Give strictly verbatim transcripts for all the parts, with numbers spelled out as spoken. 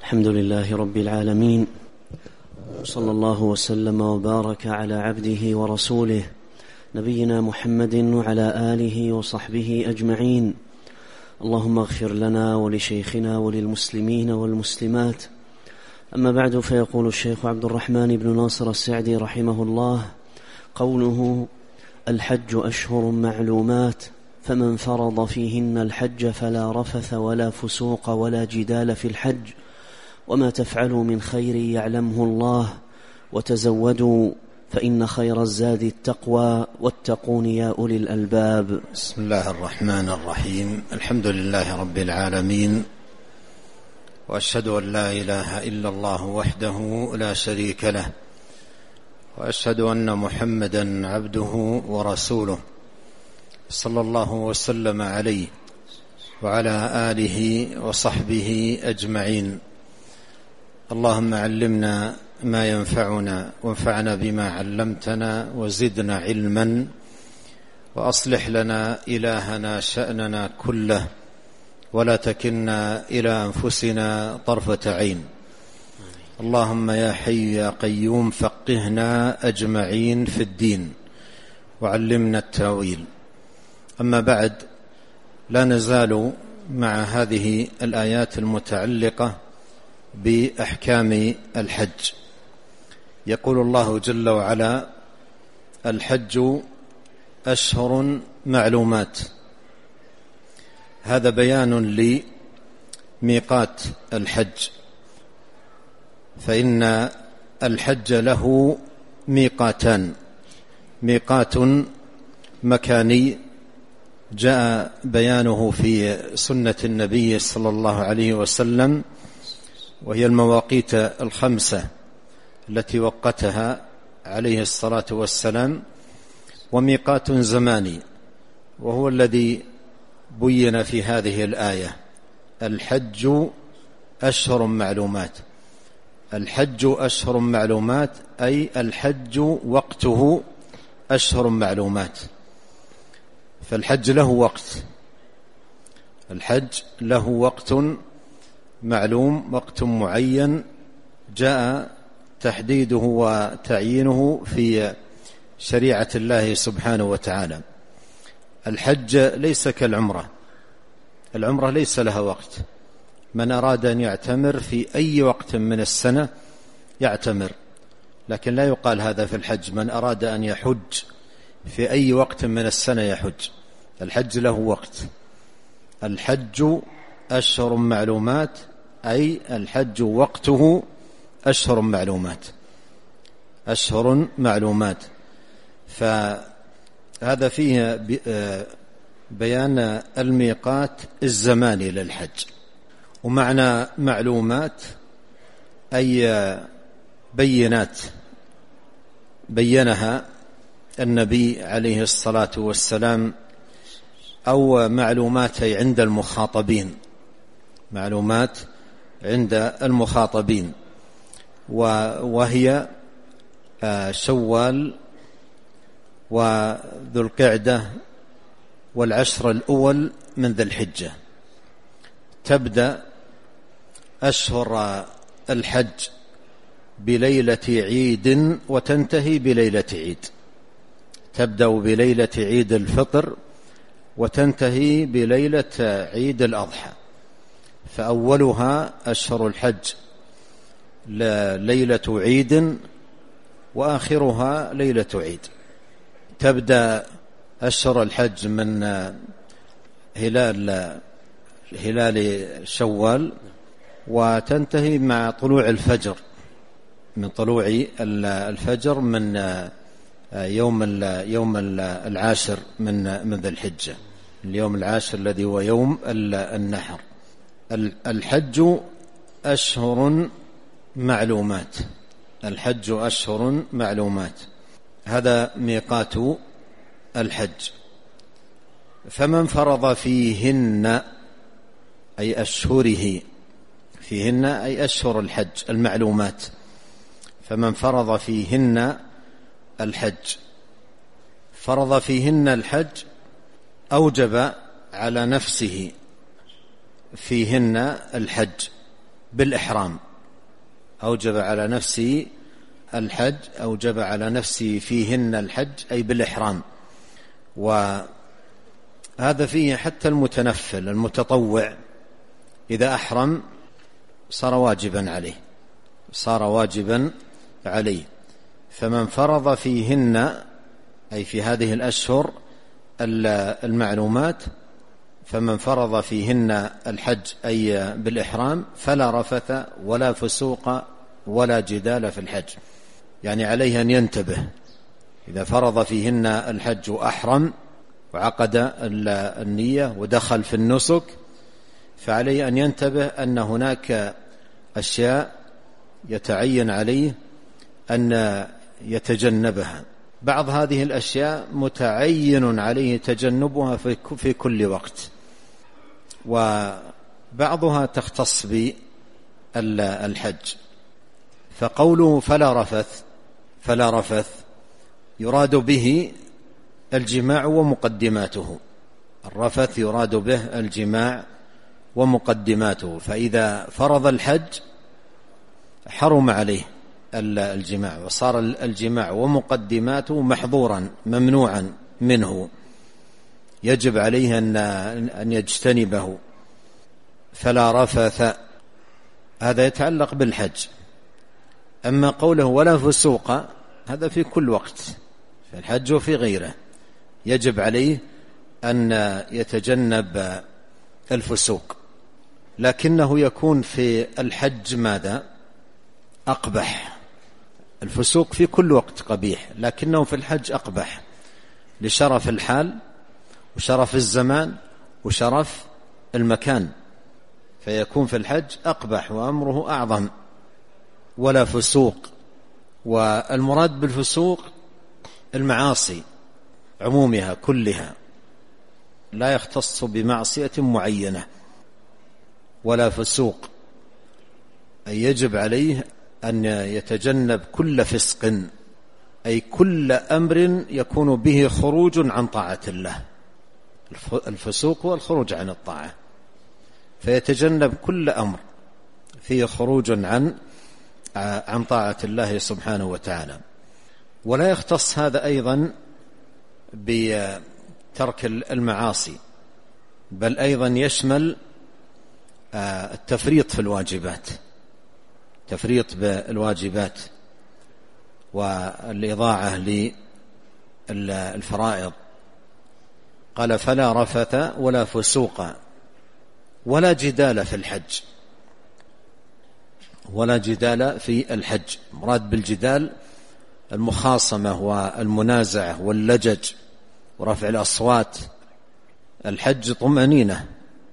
الحمد لله رب العالمين، صلى الله وسلم وبارك على عبده ورسوله نبينا محمد وعلى آله وصحبه أجمعين. اللهم اغفر لنا ولشيخنا وللمسلمين والمسلمات. أما بعد، فيقول الشيخ عبد الرحمن بن ناصر السعدي رحمه الله: قوله الحج أشهر معلومات، فمن فرض فيهن الحج فلا رفث ولا فسوق ولا جدال في الحج، وما تفعلوا من خير يعلمه الله، وتزودوا فإن خير الزاد التقوى، واتقون يا أولي الألباب. بسم الله الرحمن الرحيم. الحمد لله رب العالمين، وأشهد أن لا إله إلا الله وحده لا شريك له، وأشهد أن محمدا عبده ورسوله، صلى الله وسلم عليه وعلى آله وصحبه أجمعين. اللهم علمنا ما ينفعنا، وانفعنا بما علمتنا، وزدنا علما، وأصلح لنا إلهنا شأننا كله، ولا تكلنا إلى أنفسنا طرفة عين. اللهم يا حي يا قيوم فقهنا أجمعين في الدين، وعلمنا التاويل. أما بعد، لا نزال مع هذه الآيات المتعلقة بأحكام الحج. يقول الله جل وعلا: الحج أشهر معلومات. هذا بيان لميقات الحج، فإن الحج له ميقاتان: ميقات مكاني جاء بيانه في سنة النبي صلى الله عليه وسلم، وهي المواقيت الخمسة التي وقتها عليه الصلاة والسلام، وميقات زماني وهو الذي بين في هذه الآية: الحج أشهر معلومات. الحج أشهر معلومات أي الحج وقته أشهر معلومات. فالحج له وقت، الحج له وقت معلوم، وقت معين جاء تحديده وتعيينه في شريعة الله سبحانه وتعالى. الحج ليس كالعمرة، العمرة ليس لها وقت. من أراد أن يعتمر في أي وقت من السنة يعتمر، لكن لا يقال هذا في الحج: من أراد أن يحج في أي وقت من السنة يحج. الحج له وقت. الحج أشهر معلومات أي الحج وقته أشهر معلومات، أشهر معلومات. فهذا فيه بيان الميقات الزماني للحج. ومعنى معلومات أي بينات بينها النبي عليه الصلاة والسلام، أو معلومات عند المخاطبين، معلومات عند المخاطبين، وهي شوال وذو القعدة والعشر الأول من ذي الحجة. تبدأ أشهر الحج بليلة عيد وتنتهي بليلة عيد. تبدأ بليلة عيد الفطر وتنتهي بليلة عيد الأضحى. فأولها أشهر الحج ليلة عيد، وآخرها ليلة عيد. تبدأ أشهر الحج من هلال هلال شوال، وتنتهي مع طلوع الفجر، من طلوع الفجر من يوم يوم العاشر من من ذي الحجة، اليوم العاشر الذي هو يوم النحر. الحج أشهر معلومات، الحج أشهر معلومات. هذا ميقات الحج. فمن فرض فيهن أي أشهره، فيهن أي أشهر الحج المعلومات. فمن فرض فيهن الحج، فرض فيهن الحج أوجب على نفسه فيهن الحج، بالإحرام، أوجب على نفسه الحج، أوجب على نفسه فيهن الحج أي بالإحرام. وهذا فيه حتى المتنفل المتطوع إذا أحرم صار واجبا عليه، صار واجبا عليه. فمن فرض فيهن أي في هذه الأشهر المعلومات، فمن فرض فيهن الحج أي بالإحرام فلا رفث ولا فسوق ولا جدال في الحج. يعني عليه أن ينتبه إذا فرض فيهن الحج وأحرم وعقد النية ودخل في النسك، فعليه أن ينتبه أن هناك أشياء يتعين عليه أن يتجنبها. بعض هذه الأشياء متعين عليه تجنبها في كل وقت، وبعضها تختص بالحج. فقوله فلا رفث فلا رفث يراد به الجماع ومقدماته. الرفث يراد به الجماع ومقدماته، فإذا فرض الحج حرم عليه الجماع، وصار الجماع ومقدماته محظورا ممنوعا منه، يجب عليه أن يجتنبه. فلا رفث هذا يتعلق بالحج. أما قوله ولا فسوق هذا في كل وقت، في الحج وفي غيره يجب عليه أن يتجنب الفسوق، لكنه يكون في الحج ماذا؟ أقبح. الفسوق في كل وقت قبيح، لكنه في الحج أقبح لشرف الحال وشرف الزمان وشرف المكان، فيكون في الحج أقبح وأمره أعظم. ولا فسوق، والمراد بالفسوق المعاصي عمومها كلها، لا يختص بمعصية معينة. ولا فسوق أي يجب عليه أن يتجنب كل فسق، أي كل أمر يكون به خروج عن طاعة الله. الفسوق هو الخروج عن الطاعة، فيتجنب كل أمر فيه خروج عن عن طاعة الله سبحانه وتعالى. ولا يختص هذا أيضا بترك المعاصي، بل أيضا يشمل التفريط في الواجبات، تفريط بالواجبات والإضاعة للفرائض. قال فلا رفث ولا فسوق ولا جدال في الحج. ولا جدال في الحج، مراد بالجدال المخاصمة والمنازعة واللجج ورفع الأصوات. الحج طمأنينة،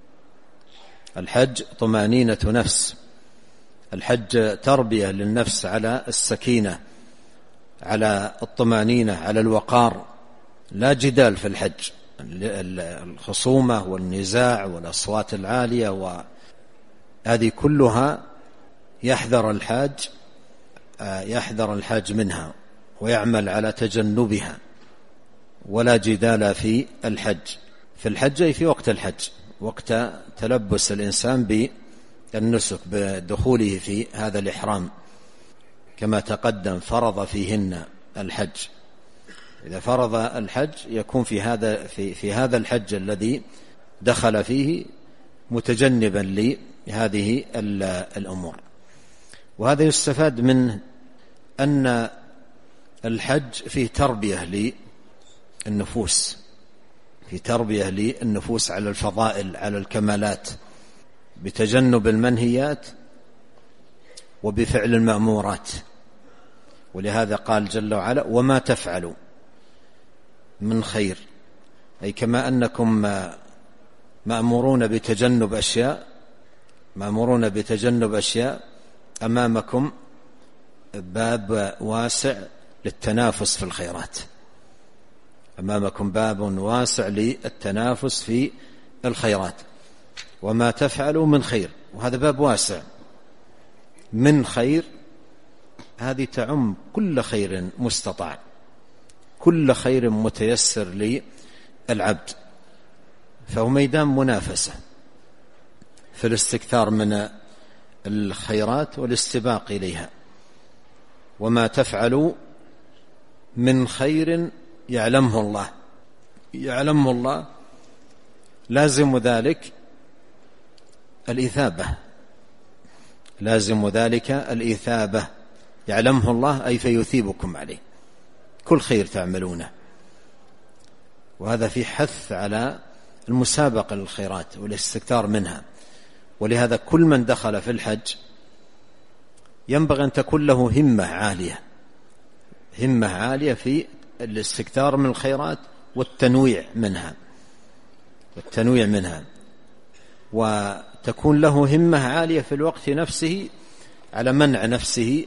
الحج طمأنينة نفس، الحج تربية للنفس على السكينة، على الطمأنينة، على الوقار. لا جدال في الحج، الخصومة والنزاع والأصوات العالية، وهذه كلها يحذر الحاج يحذر الحاج منها ويعمل على تجنبها. ولا جدال في الحج، في الحج أي في وقت الحج، وقت تلبس الإنسان بالنسك بدخوله في هذا الإحرام، كما تقدم فرض فيهن الحج. إذا فرض الحج يكون في هذا في في هذا الحج الذي دخل فيه متجنبا لهذه الأمور. وهذا يستفاد منه أن الحج فيه تربية للنفوس، في تربية للنفوس على الفضائل، على الكمالات، بتجنب المنهيات وبفعل المأمورات. ولهذا قال جل وعلا وما تفعلوا من خير، أي كما أنكم مأمورون بتجنب أشياء مأمورون بتجنب أشياء أمامكم باب واسع للتنافس في الخيرات، أمامكم باب واسع للتنافس في الخيرات. وما تفعلوا من خير، وهذا باب واسع. من خير هذه تعم كل خير مستطاع، كل خير متيسر للعبد، فهو ميدان منافسة في الاستكثار من الخيرات والاستباق إليها. وما تفعلوا من خير يعلمه الله، يعلمه الله لازم ذلك الإثابة، لازم ذلك الإثابة، يعلمه الله أي فيثيبكم عليه كل خير تعملونه. وهذا في حث على المسابقة للخيرات والاستكثار منها. ولهذا كل من دخل في الحج ينبغي أن تكون له همة عالية، همة عالية في الاستكثار من الخيرات والتنويع منها، والتنويع منها وتكون له همة عالية في الوقت نفسه على منع نفسه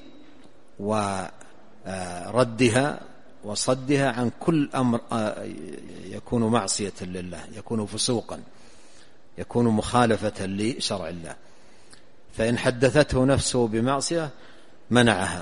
وردها وصدها عن كل أمر يكون معصية لله، يكون فسوقا، يكون مخالفة لشرع الله. فإن حدثته نفسه بمعصية منعها،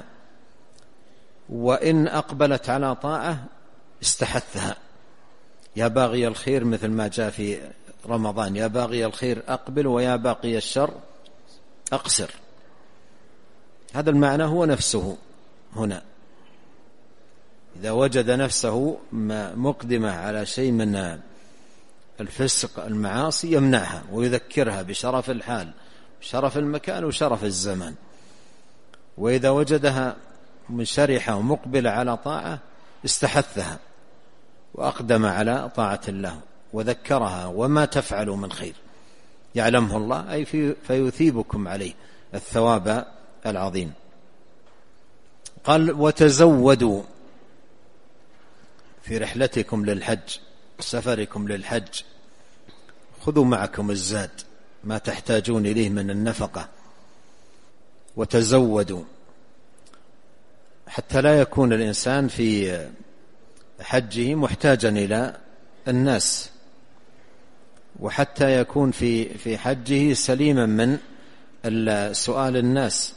وإن أقبلت على طاعة استحثها. يا باغي الخير مثل ما جاء في رمضان، يا باغي الخير أقبل ويا باقي الشر أقصر. هذا المعنى هو نفسه هنا. إذا وجد نفسه مقدمة على شيء من الفسق المعاصي يمنعها ويذكرها بشرف الحال، شرف المكان وشرف الزمان. وإذا وجدها منشرحة ومقبلة على طاعة استحثها وأقدم على طاعة الله وذكرها. وما تفعلوا من خير يعلمه الله أي فيثيبكم عليه الثواب العظيم. قال وتزودوا في رحلتكم للحج، سفركم للحج، خذوا معكم الزاد ما تحتاجون إليه من النفقة، وتزودوا حتى لا يكون الإنسان في حجه محتاجا إلى الناس، وحتى يكون في في حجه سليما من سؤال الناس،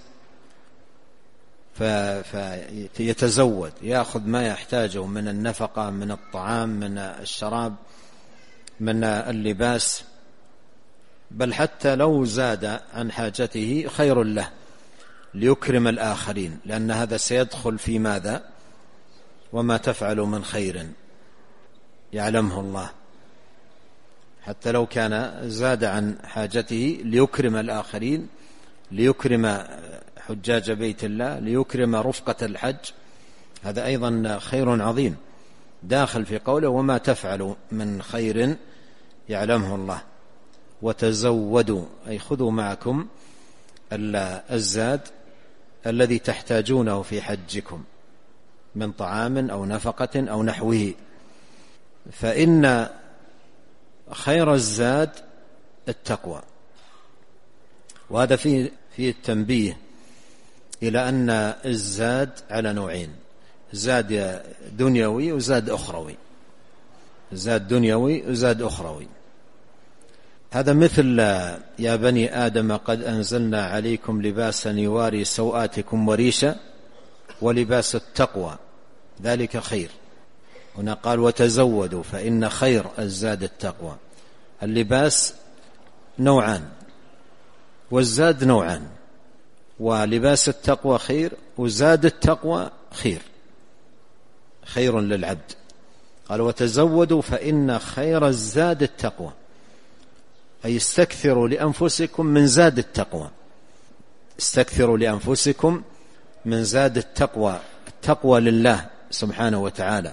فيتزود يأخذ ما يحتاجه من النفقة، من الطعام، من الشراب، من اللباس، بل حتى لو زاد عن حاجته خير له ليكرم الآخرين، لأن هذا سيدخل في ماذا؟ وما تفعلوا من خير يعلمه الله. حتى لو كان زاد عن حاجته ليكرم الآخرين، ليكرم حجاج بيت الله، ليكرم رفقة الحج، هذا أيضا خير عظيم داخل في قوله وما تفعلوا من خير يعلمه الله. وتزودوا أي خذوا معكم الزاد الذي تحتاجونه في حجكم من طعام أو نفقة أو نحوه، فإن خير الزاد التقوى. وهذا فيه فيه التنبيه إلى أن الزاد على نوعين، زاد دنيوي وزاد أخروي، زاد دنيوي وزاد أخروي. هذا مثل يا بني آدم قد أنزلنا عليكم لباسا يواري سوآتكم وريشا ولباس التقوى ذلك خير. هنا قال وتزودوا فإن خير الزاد التقوى. اللباس نوعان والزاد نوعان، ولباس التقوى خير وزاد التقوى خير، خير للعبد. قال وتزودوا فإن خير الزاد التقوى، أي استكثروا لأنفسكم من زاد التقوى، استكثروا لأنفسكم من زاد التقوى، التقوى لله سبحانه وتعالى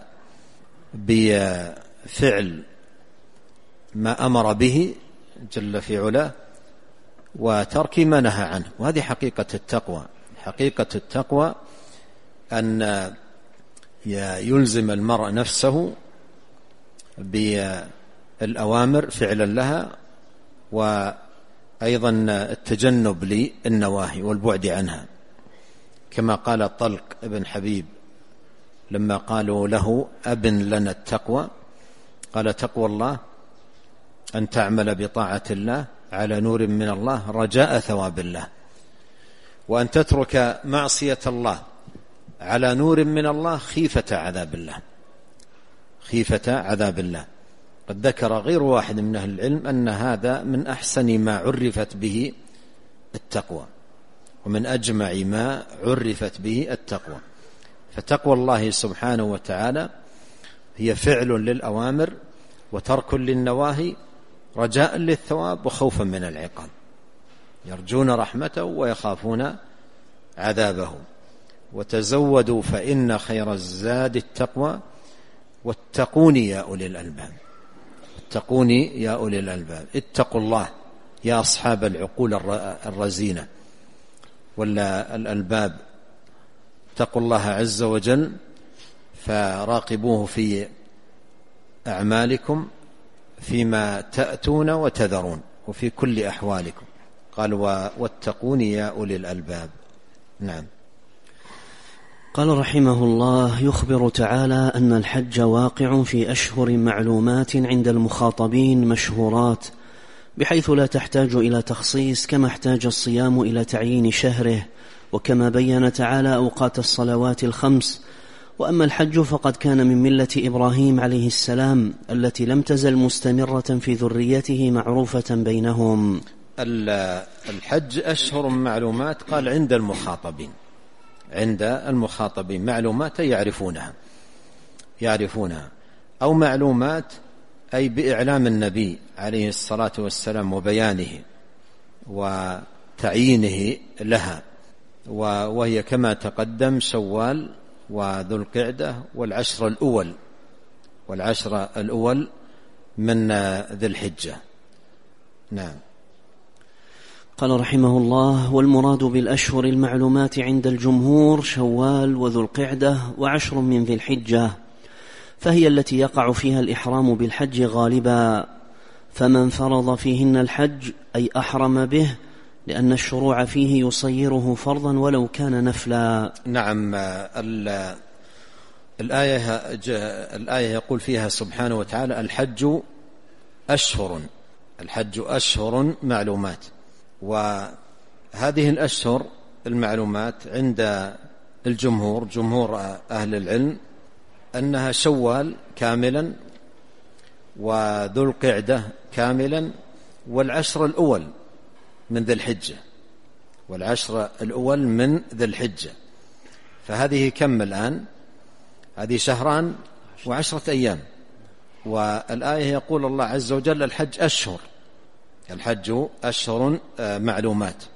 بفعل ما أمر به جل في علاه وترك ما نهى عنه. وهذه حقيقة التقوى. حقيقة التقوى أن يلزم المرء نفسه بالأوامر فعلا لها، وأيضا التجنب للنواهي والبعد عنها، كما قال طلق ابن حبيب لما قالوا له أبن لنا التقوى، قال تقوى الله أن تعمل بطاعة الله على نور من الله رجاء ثواب الله، وأن تترك معصية الله على نور من الله خيفة عذاب الله، خيفة عذاب الله. قد ذكر غير واحد من أهل العلم أن هذا من أحسن ما عرفت به التقوى، ومن أجمع ما عرفت به التقوى. فتقوى الله سبحانه وتعالى هي فعل للأوامر وترك للنواهي رجاء للثواب وخوفا من العقاب، يرجون رحمته ويخافون عذابه. وتزودوا فإن خير الزاد التقوى واتقوني يا أولي الألباب. اتقوني يا أولي الألباب، اتقوا الله يا أصحاب العقول الرزينة ولا الألباب. اتقوا الله عز وجل فراقبوه في أعمالكم فيما تأتون وتذرون وفي كل أحوالكم. قال واتقوني يا أولي الألباب. نعم. قال رحمه الله: يخبر تعالى أن الحج واقع في أشهر معلومات عند المخاطبين مشهورات، بحيث لا تحتاج إلى تخصيص كما احتاج الصيام إلى تعيين شهره، وكما بين تعالى أوقات الصلوات الخمس. وأما الحج فقد كان من ملة إبراهيم عليه السلام التي لم تزل مستمرة في ذريته معروفة بينهم. الحج أشهر معلومات، قال عند المخاطبين، عند المخاطبين معلومات يعرفونها يعرفونها أو معلومات أي بإعلام النبي عليه الصلاة والسلام وبيانه وتعيينه لها، وهي كما تقدم شوال وذو القعدة والعشر الأول والعشر الأول من ذي الحجة. نعم. قال رحمه الله: والمراد بالأشهر المعلومات عند الجمهور شوال وذو القعدة وعشر من ذي الحجة، فهي التي يقع فيها الإحرام بالحج غالبا، فمن فرض فيهن الحج أي أحرم به، لأن الشروع فيه يصيره فرضا ولو كان نفلا. نعم. الآية, الآية يقول فيها سبحانه وتعالى: الحج أشهر الحج أشهر معلومات. وهذه الأشهر المعلومات عند الجمهور، جمهور أهل العلم، أنها شوال كاملا وذو القعدة كاملا والعشر الأول من ذي الحجة والعشر الأول من ذي الحجة. فهذه كم الآن؟ هذه شهران وعشرة أيام. والآية يقول الله عز وجل: الحج أشهر الحج أشهر معلومات،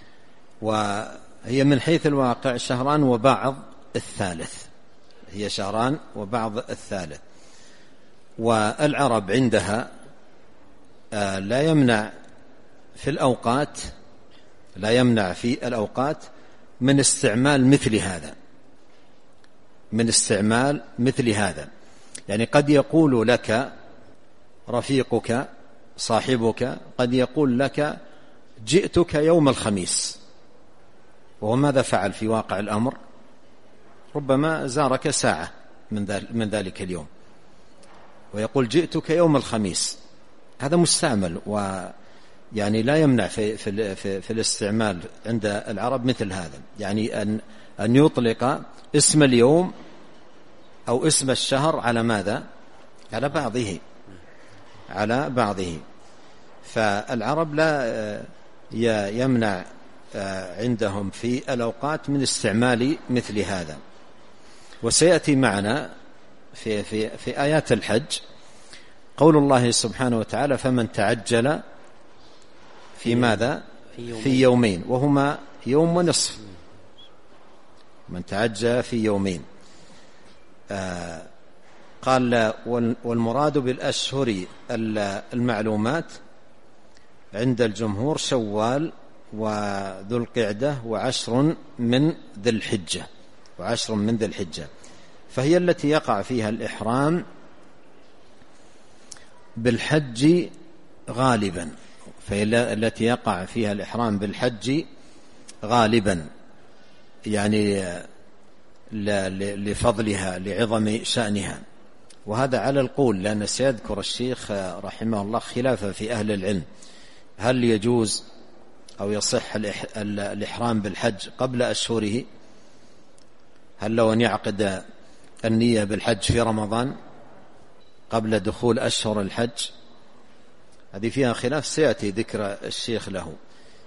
وهي من حيث الواقع شهران وبعض الثالث، هي شهران وبعض الثالث. والعرب عندها لا يمنع في الأوقات لا يمنع في الأوقات من استعمال مثل هذا من استعمال مثل هذا يعني قد يقول لك رفيقك صاحبك، قد يقول لك: جئتك يوم الخميس، وهو ماذا فعل في واقع الأمر؟ ربما زارك ساعة من ذلك اليوم، ويقول: جئتك يوم الخميس. هذا مستعمل، ويعني لا يمنع في, في, في, في الاستعمال عند العرب مثل هذا، يعني أن, أن يطلق اسم اليوم أو اسم الشهر على ماذا؟ على بعضه على بعضه فالعرب لا يمنع عندهم في الأوقات من استعمال مثل هذا. وسيأتي معنا في, في, في آيات الحج قول الله سبحانه وتعالى: فمن تعجل في ماذا؟ في يومين، وهما يوم ونصف. من تعجل في يومين. آه قال: والمراد بالأشهر المعلومات عند الجمهور شوال وذو القعدة وعشر من ذي الحجة وعشر من ذي الحجة فهي التي يقع فيها الإحرام بالحج غالبا فهي التي يقع فيها الإحرام بالحج غالبا يعني لفضلها لعظم شأنها. وهذا على القول، لأن سيذكر الشيخ رحمه الله خلافه في أهل العلم، هل يجوز أو يصح الإحرام بالحج قبل أشهره؟ هل لو أن يعقد النية بالحج في رمضان قبل دخول أشهر الحج؟ هذه فيها خلاف سيأتي ذكر الشيخ له.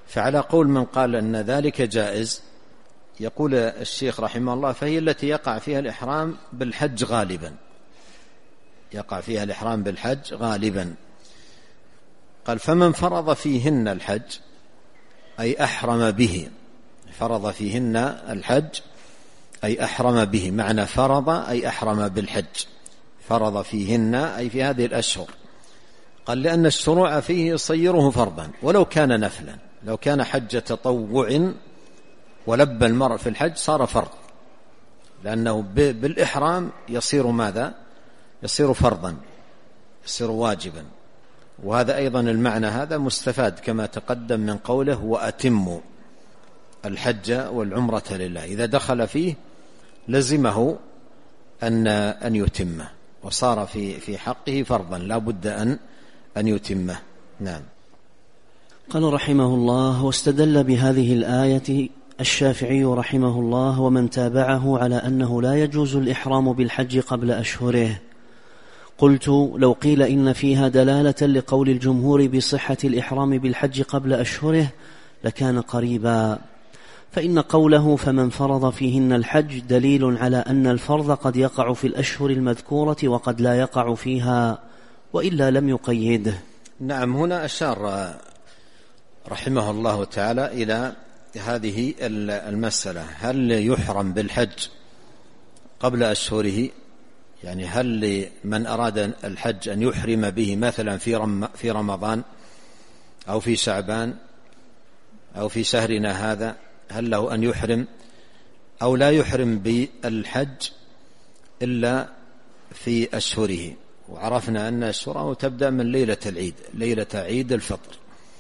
فعلى قول من قال أن ذلك جائز، يقول الشيخ رحمه الله فهي التي يقع فيها الإحرام بالحج غالبا، يقع فيها الإحرام بالحج غالبا. قال فمن فرض فيهن الحج أي أحرم به، فرض فيهن الحج أي أحرم به، معنى فرض أي أحرم بالحج، فرض فيهن أي في هذه الأشهر. قال لأن الشروع فيه يصيره فرضا ولو كان نفلا، لو كان حج تطوع ولبى المرء في الحج صار فرض، لأنه بالإحرام يصير ماذا؟ يصير فرضا، يصير واجبا. وهذا أيضا المعنى هذا مستفاد كما تقدم من قوله وأتموا الحج والعمرة لله، إذا دخل فيه لزمه أن أن يتمه، وصار في في حقه فرضا لا بد أن أن يتمه. نعم. قال رحمه الله: واستدل بهذه الآية الشافعي رحمه الله ومن تابعه على أنه لا يجوز الإحرام بالحج قبل أشهره. قلت: لو قيل إن فيها دلالة لقول الجمهور بصحة الإحرام بالحج قبل أشهره لكان قريبا، فإن قوله فمن فرض فيهن الحج دليل على أن الفرض قد يقع في الأشهر المذكورة وقد لا يقع فيها، وإلا لم يقيده. نعم. هنا أشار رحمه الله تعالى إلى هذه المسألة: هل يحرم بالحج قبل أشهره؟ يعني هل لمن أراد الحج أن يحرم به مثلا في في رمضان أو في شعبان أو في شهرنا هذا، هل له أن يحرم أو لا يحرم بالحج إلا في أشهره؟ وعرفنا أن أشهره تبدأ من ليلة العيد، ليلة عيد الفطر.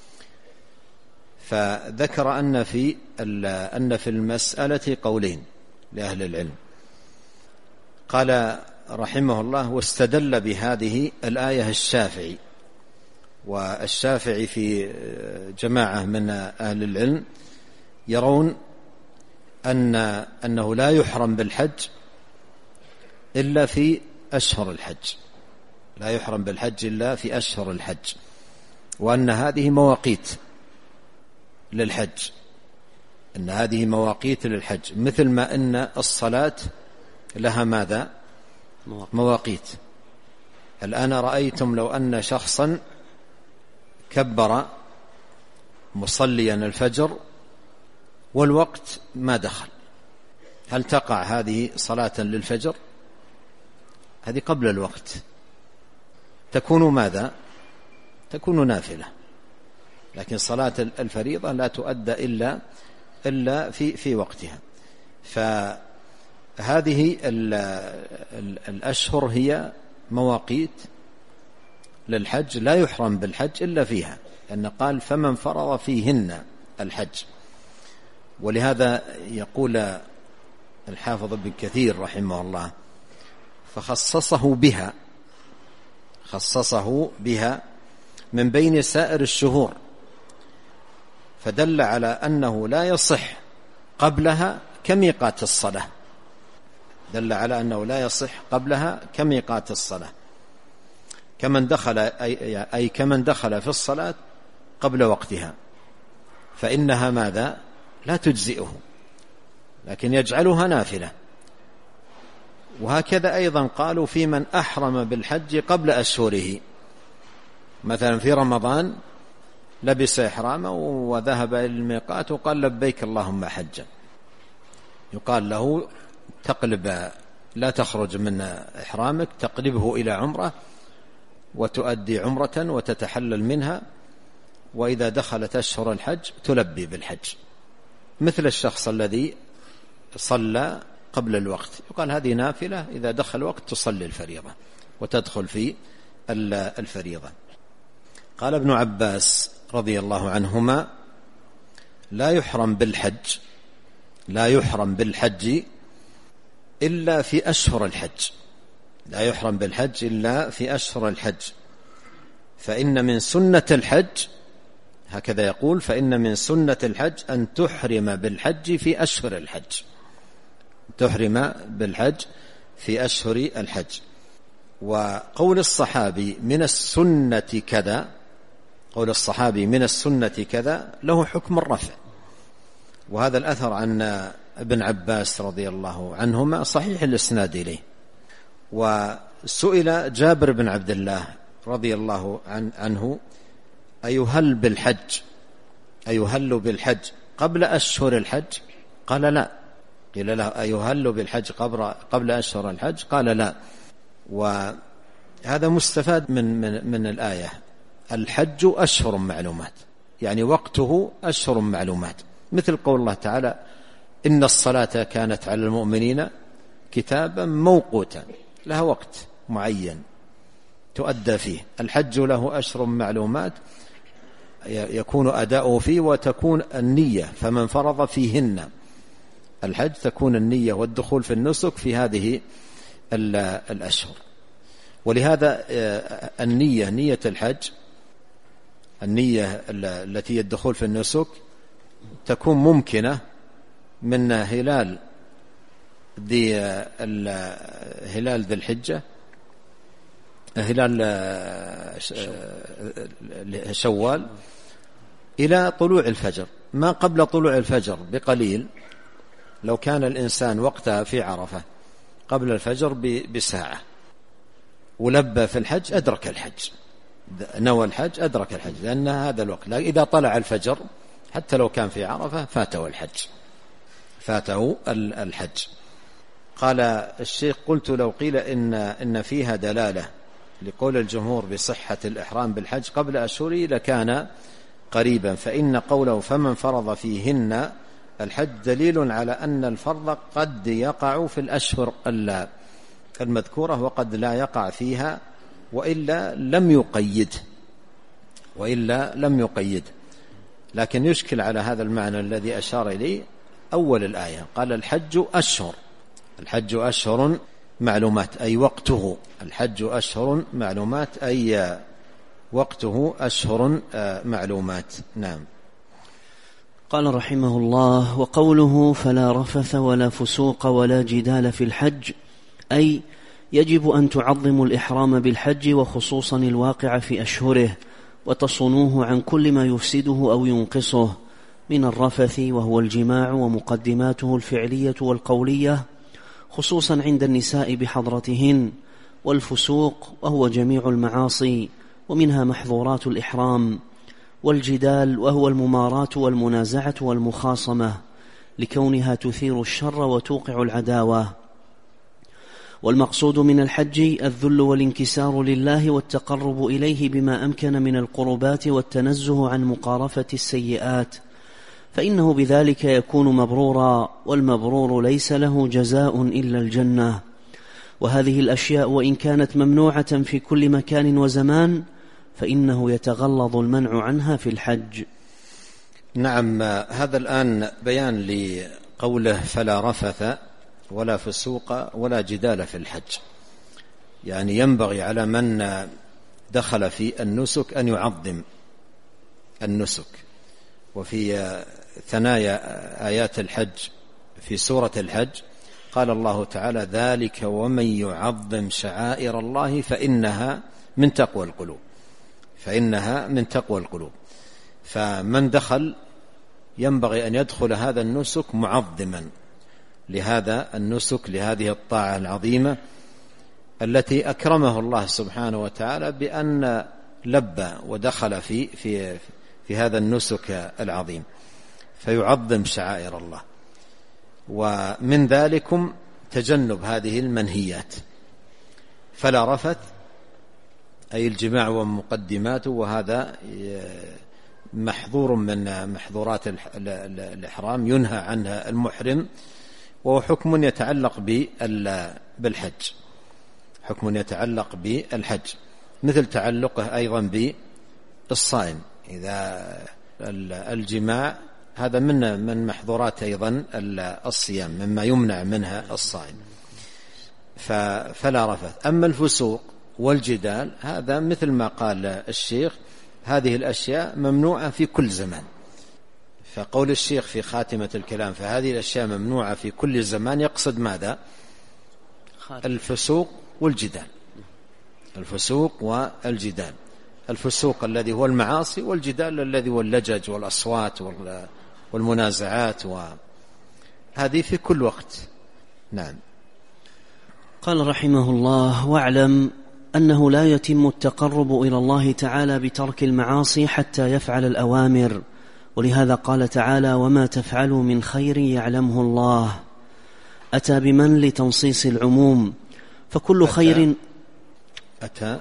فذكر أن في أن في المسألة قولين لأهل العلم. قال رحمه الله: واستدل بهذه الآية الشافعي، والشافعي في جماعة من أهل العلم يرون أن أنه لا يحرم بالحج إلا في أشهر الحج، لا يحرم بالحج إلا في أشهر الحج، وأن هذه مواقيت للحج، أن هذه مواقيت للحج، مثل ما أن الصلاة لها ماذا؟ مواقيت. الآن رأيتم لو أن شخصا كبر مصليا الفجر والوقت ما دخل، هل تقع هذه صلاة للفجر؟ هذه قبل الوقت، تكون ماذا؟ تكون نافلة، لكن صلاة الفريضة لا تؤدى إلا إلا في في وقتها. فهذه الأشهر هي مواقيت للحج، لا يحرم بالحج إلا فيها، لأن قال فمن فرض فيهن الحج. ولهذا يقول الحافظ ابن كثير رحمه الله: فخصصه بها، خصصه بها من بين سائر الشهور، فدل على أنه لا يصح قبلها كميقات الصلاة، دل على أنه لا يصح قبلها كميقات الصلاة، كمن دخل أي, أي كمن دخل في الصلاة قبل وقتها، فإنها ماذا؟ لا تجزئه، لكن يجعلها نافلة. وهكذا أيضا قالوا في من أحرم بالحج قبل أشهره، مثلا في رمضان لبس إحرامه وذهب إلى الميقات وقال لبيك اللهم حجا، يقال له تقلب، لا تخرج من إحرامك، تقلبه إلى عمرة وتؤدي عمرة وتتحلل منها، وإذا دخلت أشهر الحج تلبي بالحج، مثل الشخص الذي صلى قبل الوقت، يقال هذه نافلة، إذا دخل الوقت تصلي الفريضة وتدخل في الفريضة. قال ابن عباس رضي الله عنهما: لا يحرم بالحج، لا يحرم بالحج إلا في أشهر الحج، لا يحرم بالحج إلا في أشهر الحج، فإن من سنة الحج، هكذا يقول، فإن من سنة الحج أن تحرم بالحج في أشهر الحج، تحرم بالحج في أشهر الحج. وقول الصحابي من السنة كذا، قول الصحابي من السنة كذا له حكم الرفع. وهذا الأثر عن ابن عباس رضي الله عنهما صحيح الإسناد إليه. وسئل جابر بن عبد الله رضي الله عنه أيهل بالحج أيهل بالحج قبل أشهر الحج؟ قال لا. قيل له أيهل بالحج قبل قبل أشهر الحج؟ قال لا. وهذا مستفاد من من من الآية، الحج أشهر معلومات، يعني وقته أشهر معلومات، مثل قول الله تعالى إن الصلاة كانت على المؤمنين كتابا موقوتا، لها وقت معين تؤدى فيه. الحج له أشهر معلومات يكون أداؤه فيه، وتكون النية، فمن فرض فيهن الحج تكون النية والدخول في النسك في هذه الأشهر. ولهذا النية نية الحج النية التي الدخول في النسك تكون ممكنة من هلال ذي هلال ذي الحجة، هلال شوال، إلى طلوع الفجر. ما قبل طلوع الفجر بقليل، لو كان الإنسان وقتها في عرفة قبل الفجر بساعة ولبى في الحج أدرك الحج، نوى الحج أدرك الحج، لأن هذا الوقت. لكن إذا طلع الفجر حتى لو كان في عرفة فاته الحج فاته الحج. قال الشيخ قلت لو قيل إن, إن فيها دلالة لقول الجمهور بصحة الإحرام بالحج قبل أشهره لكان قريبا، فإن قوله فمن فرض فيهن الحج دليل على أن الفرض قد يقع في الأشهر المذكورة وقد لا يقع فيها، وإلا لم يقيد وإلا لم يقيد لكن يشكل على هذا المعنى الذي أشار إليه أول الآية، قال الحج أشهر الحج أشهر معلومات أي وقته، الحج أشهر معلومات أي وقته أشهر معلومات. نعم. قال رحمه الله: وقوله فلا رفث ولا فسوق ولا جدال في الحج، أي يجب أن تعظموا الإحرام بالحج وخصوصا الواقع في أشهره، وتصونوه عن كل ما يفسده أو ينقصه من الرفث وهو الجماع ومقدماته الفعلية والقولية خصوصا عند النساء بحضرتهن، والفسوق وهو جميع المعاصي ومنها محظورات الإحرام، والجدال وهو المماراة والمنازعة والمخاصمة لكونها تثير الشر وتوقع العداوة. والمقصود من الحج الذل والانكسار لله والتقرب إليه بما أمكن من القربات والتنزه عن مقارفة السيئات، فإنه بذلك يكون مبرورا، والمبرور ليس له جزاء إلا الجنة. وهذه الأشياء وإن كانت ممنوعة في كل مكان وزمان فإنه يتغلظ المنع عنها في الحج. نعم. هذا الآن بيان لقوله فلا رفث ولا فسوق ولا جدال في الحج، يعني ينبغي على من دخل في النسك أن يعظم النسك. وفي ثنايا آيات الحج في سورة الحج قال الله تعالى ذلك ومن يعظم شعائر الله فإنها من تقوى القلوب فإنها من تقوى القلوب. فمن دخل ينبغي أن يدخل هذا النسك معظما لهذا النسك، لهذه الطاعة العظيمة التي أكرمه الله سبحانه وتعالى بأن لبى ودخل في في في هذا النسك العظيم، فيعظم شعائر الله. ومن ذلكم تجنب هذه المنهيات، فلا رفث أي الجماع ومقدماته، وهذا محظور من محظورات الإحرام ينهى عنها المحرم، وهو حكم يتعلق بالحج حكم يتعلق بالحج مثل تعلقه أيضا بالصائم. إذا الجماع هذا من من محظورات أيضا الصيام، مما يمنع منها الصائم، فلا رفث. أما الفسوق والجدال هذا مثل ما قال الشيخ هذه الأشياء ممنوعة في كل زمان، فقول الشيخ في خاتمة الكلام فهذه الأشياء ممنوعة في كل زمان يقصد ماذا؟ الفسوق والجدال الفسوق والجدال الفسوق الذي هو المعاصي، والجدال الذي هو اللجج والأصوات والمنازعات، وهذه في كل وقت. نعم. قال رحمه الله: واعلم أنه لا يتم التقرب إلى الله تعالى بترك المعاصي حتى يفعل الأوامر، ولهذا قال تعالى: وما تفعلوا من خير يعلمه الله. أتى بمن لتنصيص العموم، فكل خير أتى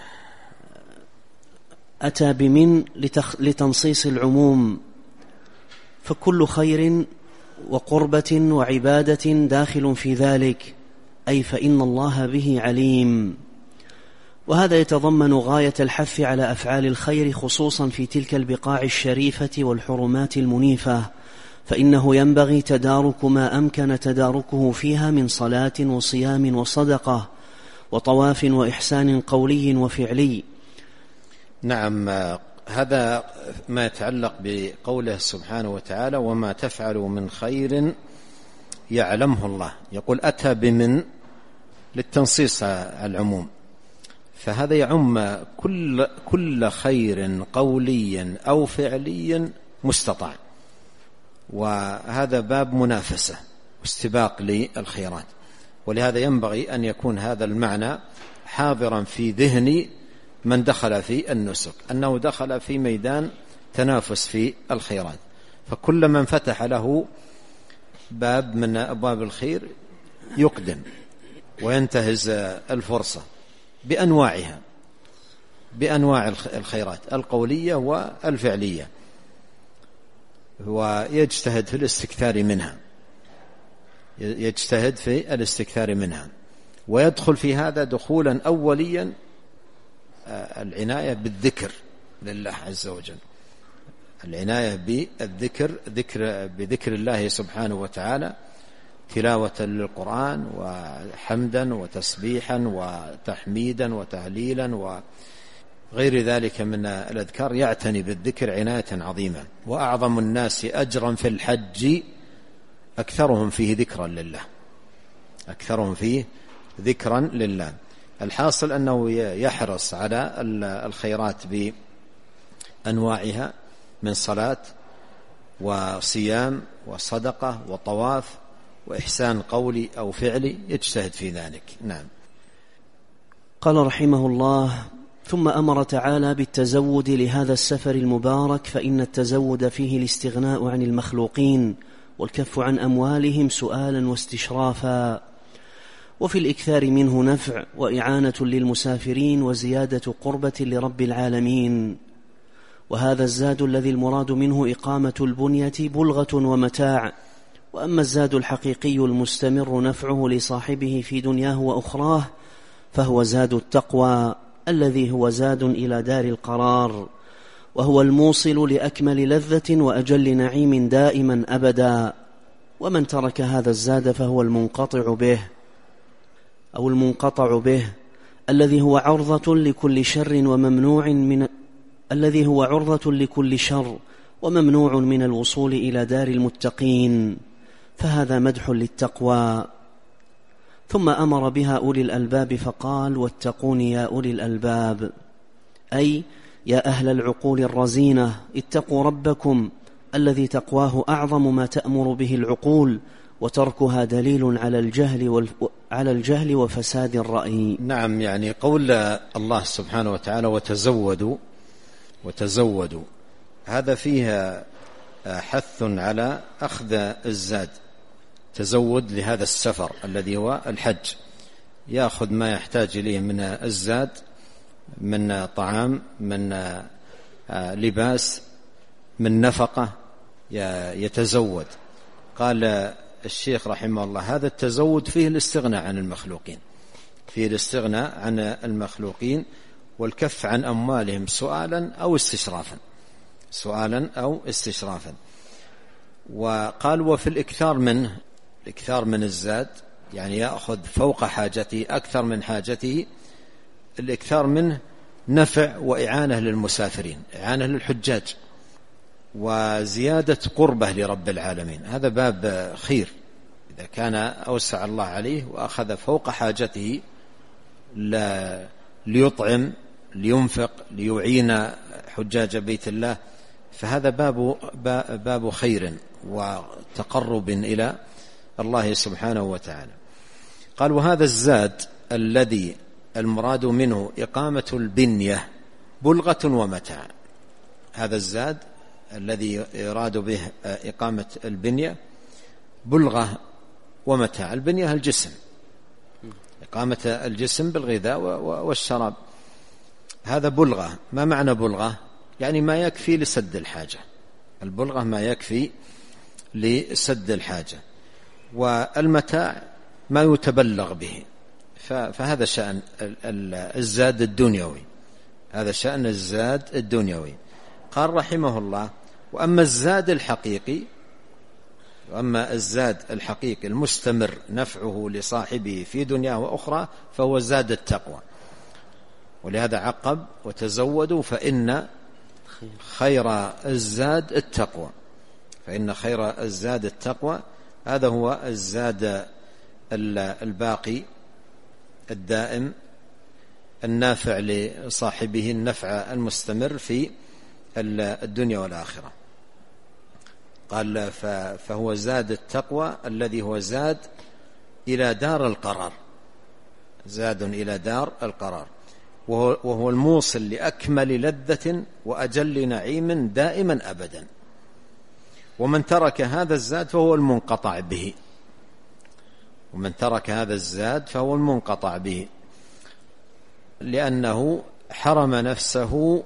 أتى بمن لتنصيص العموم، فكل خير وقربة وعبادة داخل في ذلك، أي فإن الله به عليم. وهذا يتضمن غاية الحث على أفعال الخير، خصوصا في تلك البقاع الشريفة والحرمات المنيفة، فإنه ينبغي تدارك ما أمكن تداركه فيها من صلاة وصيام وصدقة وطواف وإحسان قولي وفعلي. نعم، هذا ما يتعلق بقوله سبحانه وتعالى: وما تفعلوا من خير يعلمه الله. يقول أتى بمن للتنصيص على العموم، فهذا يعم كل كل خير قولي أو فعلي مستطاع، وهذا باب منافسة واستباق للخيرات. ولهذا ينبغي أن يكون هذا المعنى حاضرا في ذهن من دخل في النسك، أنه دخل في ميدان تنافس في الخيرات، فكل من فتح له باب من أبواب الخير يقدم وينتهز الفرصة بأنواعها، بأنواع الخيرات القولية والفعلية، ويجتهد في الاستكثار منها يجتهد في الاستكثار منها ويدخل في هذا دخولا أوليا العناية بالذكر لله عز وجل، العناية بالذكر ذكر بذكر الله سبحانه وتعالى، تلاوة للقرآن وحمدا وتسبيحا وتحميدا وتهليلا وغير ذلك من الأذكار، يعتني بالذكر عناية عظيمة. وأعظم الناس أجرا في الحج أكثرهم فيه ذكرا لله، أكثرهم فيه ذكرا لله. الحاصل أنه يحرص على الخيرات بأنواعها من صلاة وصيام وصدقة وطواف وإحسان قولي أو فعلي، يجتهد في ذلك. نعم. قال رحمه الله: ثم أمر تعالى بالتزود لهذا السفر المبارك، فإن التزود فيه الاستغناء عن المخلوقين والكف عن أموالهم سؤالا واستشرافا، وفي الإكثار منه نفع وإعانة للمسافرين وزيادة قربة لرب العالمين. وهذا الزاد الذي المراد منه إقامة البنية بلغة ومتاع. وأما الزاد الحقيقي المستمر نفعه لصاحبه في دنياه وأخراه فهو زاد التقوى، الذي هو زاد إلى دار القرار، وهو الموصل لأكمل لذة وأجل نعيم دائما أبدا. ومن ترك هذا الزاد فهو المنقطع به أو المنقطع به الذي هو عرضة لكل شر وممنوع من الذي هو عرضة لكل شر وممنوع من الوصول إلى دار المتقين، فهذا مدح للتقوى. ثم أمر بها أولي الألباب فقال: واتقون يا أولي الألباب، أي يا أهل العقول الرزينة، اتقوا ربكم الذي تقواه أعظم ما تأمر به العقول، وتركها دليل على الجهل والف... على الجهل وفساد الرأي. نعم، يعني قول الله سبحانه وتعالى: وتزودوا وتزودوا، هذا فيها حث على أخذ الزاد، تزود لهذا السفر الذي هو الحج، يأخذ ما يحتاج إليه من الزاد، من طعام، من لباس، من نفقة، يتزود. قال الشيخ رحمه الله: هذا التزود فيه الاستغناء عن المخلوقين، فيه الاستغناء عن المخلوقين والكف عن أموالهم سؤالا أو استشرافا، سؤالا أو استشرافا. وقال: وفي الإكثار منه، الإكثار من الزاد يعني يأخذ فوق حاجته أكثر من حاجته، الإكثار منه نفع وإعانة للمسافرين، إعانة للحجاج، وزيادة قربة لرب العالمين. هذا باب خير إذا كان أوسع الله عليه وأخذ فوق حاجته ليطعم لينفق ليعين حجاج بيت الله، فهذا باب, باب خير وتقرب إلى الله سبحانه وتعالى. قال وهذا الزاد الذي المراد منه إقامة البنية بلغة ومتاع. هذا الزاد الذي يراد به إقامة البنية بلغة ومتاع. البنية الجسم، إقامة الجسم بالغذاء والشراب، هذا بلغة. ما معنى بلغة؟ يعني ما يكفي لسد الحاجة. البلغة ما يكفي لسد الحاجة، والمتاع ما يتبلغ به. فهذا شأن الزاد الدنيوي، هذا شأن الزاد الدنيوي. قال رحمه الله وأما الزاد الحقيقي، وأما الزاد الحقيقي المستمر نفعه لصاحبه في دنياه وأخرى فهو زاد التقوى. ولهذا عقب وتزودوا فإن خير الزاد التقوى، فإن خير الزاد التقوى. هذا هو الزاد الباقي الدائم النافع لصاحبه النفع المستمر في الدنيا والآخرة. قال فهو زاد التقوى الذي هو زاد إلى دار القرار، زاد إلى دار القرار، وهو الموصل لأكمل لذة وأجل نعيم دائما أبدا. ومن ترك هذا الزاد فهو المنقطع به، ومن ترك هذا الزاد فهو المنقطع به، لأنه حرم نفسه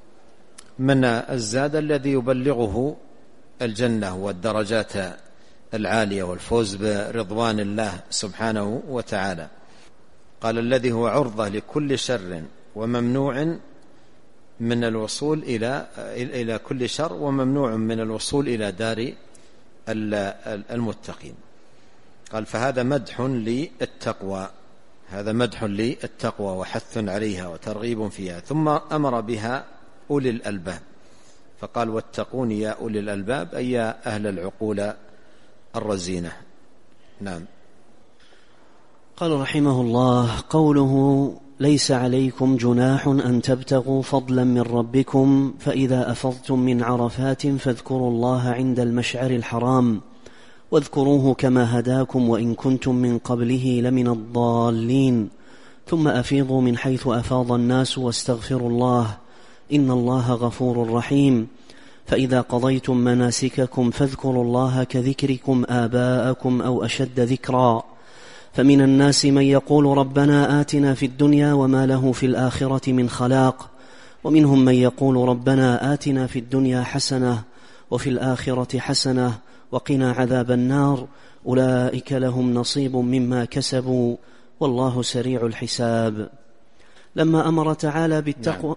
من الزاد الذي يبلغه الجنة والدرجات العالية والفوز برضوان الله سبحانه وتعالى. قال الذي هو عرضة لكل شر وممنوع من الوصول إلى إلى كل شر وممنوع من الوصول إلى دار المتقين. قال فهذا مدح للتقوى، هذا مدح للتقوى وحث عليها وترغيب فيها. ثم أمر بها أولي الألباب، فقال واتقون يا أولي الألباب أي يا أهل العقول الرزينة. نعم. قال رحمه الله قوله ليس عليكم جناح أن تبتغوا فضلا من ربكم فإذا أفضتم من عرفات فاذكروا الله عند المشعر الحرام واذكروه كما هداكم وإن كنتم من قبله لمن الضالين ثم أفيضوا من حيث أفاض الناس واستغفروا الله إن الله غفور رحيم. فإذا قضيتم مناسككم فاذكروا الله كذكركم آباءكم أو أشد ذكرا. فمن الناس من يقول ربنا آتنا في الدنيا وما له في الآخرة من خلاق، ومنهم من يقول ربنا آتنا في الدنيا حسنة وفي الآخرة حسنة وقنا عذاب النار أولئك لهم نصيب مما كسبوا والله سريع الحساب. لما أمر تعالى بالتقوى.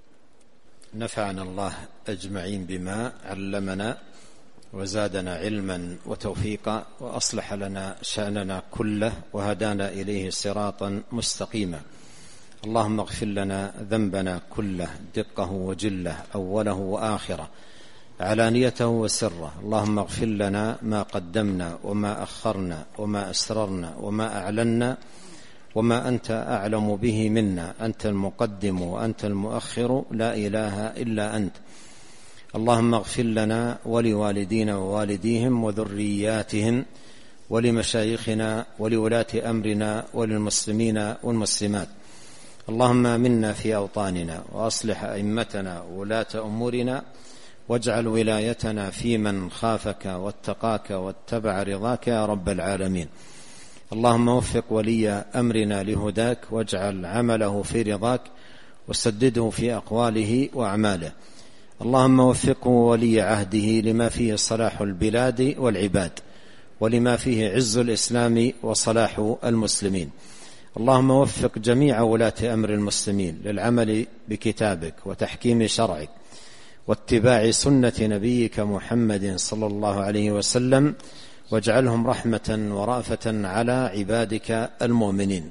نعم. نفعنا الله أجمعين بما علمنا وزادنا علما وتوفيقا وأصلح لنا شأننا كله وهدانا إليه صراطا مستقيما. اللهم اغفر لنا ذنبنا كله دقه وجله أوله وآخره علانيته وسره. اللهم اغفر لنا ما قدمنا وما أخرنا وما أسررنا وما أعلنا وما أنت أعلم به منا، أنت المقدم وأنت المؤخر لا إله إلا أنت. اللهم اغفر لنا ولوالدينا ووالديهم وذرياتهم ولمشايخنا ولولاة أمرنا وللمسلمين والمسلمات. اللهم آمنا في أوطاننا وأصلح أئمتنا وولاة أمورنا واجعل ولايتنا في من خافك واتقاك واتبع رضاك يا رب العالمين. اللهم وفق ولي أمرنا لهداك واجعل عمله في رضاك وسدده في أقواله وأعماله. اللهم وفقه ولي عهده لما فيه صلاح البلاد والعباد ولما فيه عز الإسلام وصلاح المسلمين. اللهم وفق جميع ولاة أمر المسلمين للعمل بكتابك وتحكيم شرعك واتباع سنة نبيك محمد صلى الله عليه وسلم واجعلهم رحمة ورأفة على عبادك المؤمنين.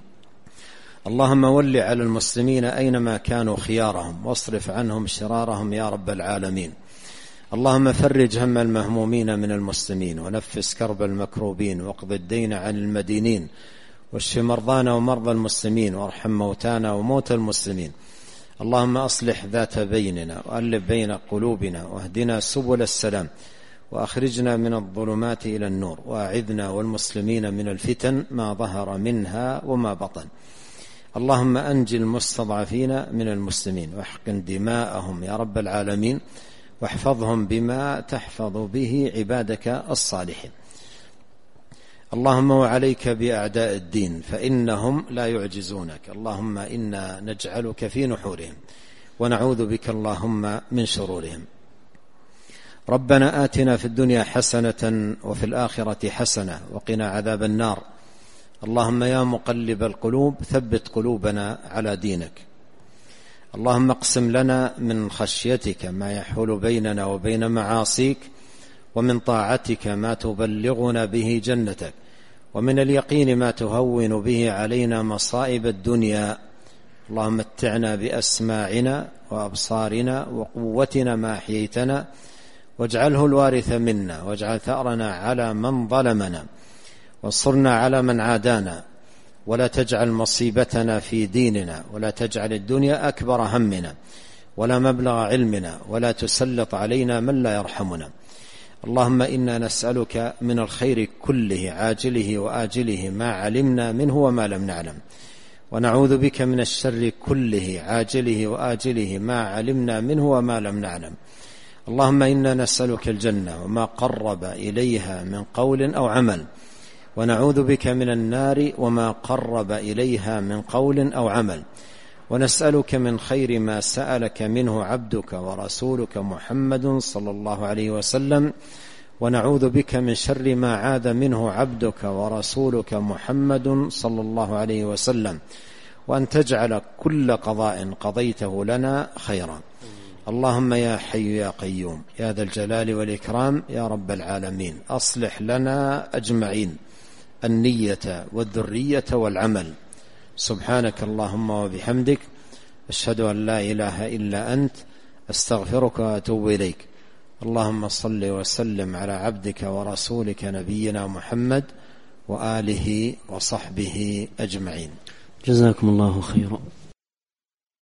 اللهم ول على المسلمين أينما كانوا خيارهم واصرف عنهم شرارهم يا رب العالمين. اللهم فرج هم المهمومين من المسلمين ونفس كرب المكروبين واقض الدين عن المدينين واشف مرضانا ومرضى المسلمين وارحم موتانا وموتى المسلمين. اللهم أصلح ذات بيننا وألف بين قلوبنا واهدنا سبل السلام وأخرجنا من الظلمات إلى النور وأعذنا والمسلمين من الفتن ما ظهر منها وما بطن. اللهم أنجي المستضعفين من المسلمين واحقن دماءهم يا رب العالمين واحفظهم بما تحفظ به عبادك الصالحين. اللهم وعليك بأعداء الدين فإنهم لا يعجزونك. اللهم إنا نجعلك في نحورهم ونعوذ بك اللهم من شرورهم. ربنا آتنا في الدنيا حسنة وفي الآخرة حسنة وقنا عذاب النار. اللهم يا مقلب القلوب ثبت قلوبنا على دينك. اللهم اقسم لنا من خشيتك ما يحول بيننا وبين معاصيك ومن طاعتك ما تبلغنا به جنتك ومن اليقين ما تهون به علينا مصائب الدنيا. اللهم متعنا بأسماعنا وأبصارنا وقوتنا ما أحييتنا واجعله الوارث منا واجعل ثأرنا على من ظلمنا وانصرنا على من عادانا ولا تجعل مصيبتنا في ديننا ولا تجعل الدنيا أكبر همنا ولا مبلغ علمنا ولا تسلط علينا من لا يرحمنا. اللهم إنا نسألك من الخير كله عاجله وآجله ما علمنا منه وما لم نعلم ونعوذ بك من الشر كله عاجله وآجله ما علمنا منه وما لم نعلم. اللهم إنا نسألك الجنة وما قرب إليها من قول أو عمل ونعوذ بك من النار وما قرب إليها من قول أو عمل ونسألك من خير ما سألك منه عبدك ورسولك محمد صلى الله عليه وسلم ونعوذ بك من شر ما عاد منه عبدك ورسولك محمد صلى الله عليه وسلم وأن تجعل كل قضاء قضيته لنا خيرا. اللهم يا حي يا قيوم يا ذا الجلال والإكرام يا رب العالمين أصلح لنا أجمعين النية والذرية والعمل. سبحانك اللهم وبحمدك أشهد أن لا إله إلا أنت أستغفرك وأتوب إليك. اللهم صل وسلم على عبدك ورسولك نبينا محمد وآله وصحبه أجمعين. جزاكم الله خيرا.